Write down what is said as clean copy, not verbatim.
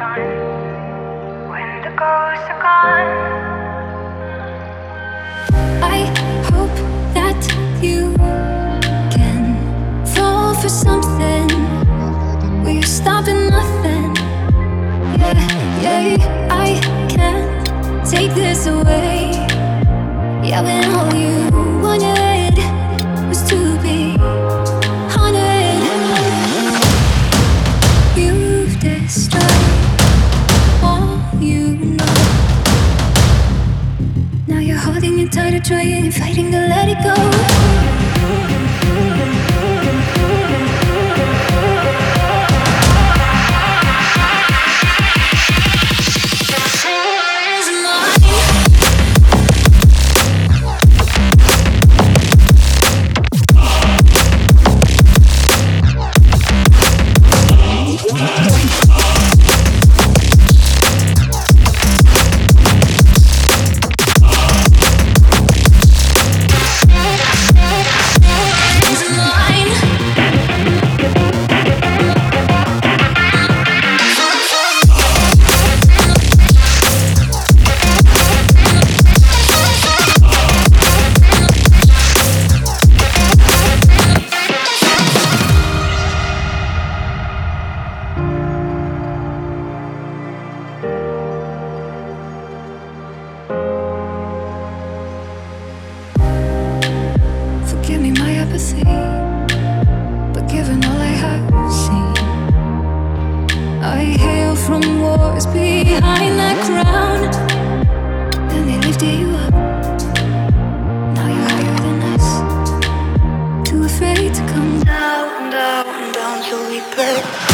sun when the ghosts are gone. I hope that you can fall for something. Will you stop at nothing? Yeah, I can't take this away. Yeah, when all you wanted was to be haunted. You've destroyed all you know. Now you're holding it tighter, trying, fighting to let it go. Forgive me my apathy, but given all I have seen, I hail from wars behind that crown. Then they lifted you up. Now you're higher than us, too afraid to come down, down, down till we burn.